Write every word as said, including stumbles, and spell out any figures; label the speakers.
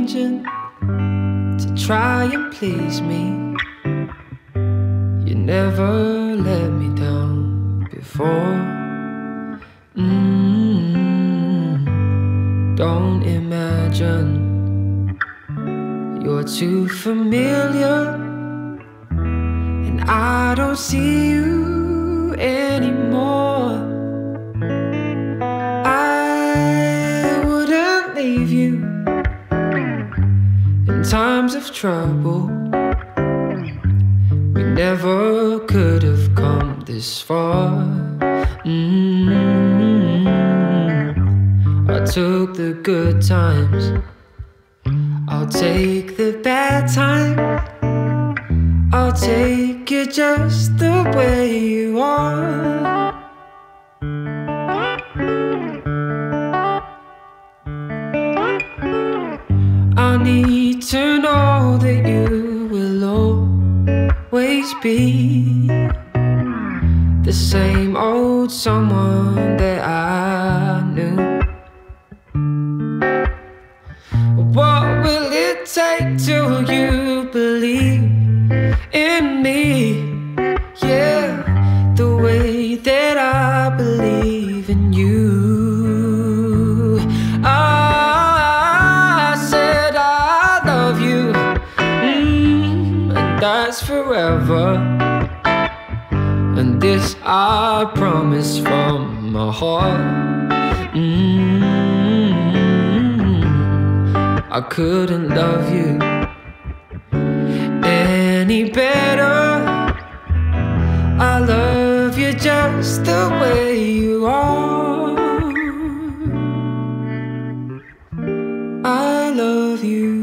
Speaker 1: changing to try and please me. You never let me down before. mm, Don't imagine you're too familiar, and I don't see you anymore. I wouldn't leave you in times of trouble. We never could have come this far. mm-hmm. I took the good times, I'll take the bad times. I'll take you just the way you are. I need to know that you will always be the same old someone that I knew. What will it take till you believe in me? Yeah, the way that I believe in you. I said I love you, mm, and that's forever. And this I promise from my heart. mm, I couldn't love you any better. I love you just the way you are. I love you.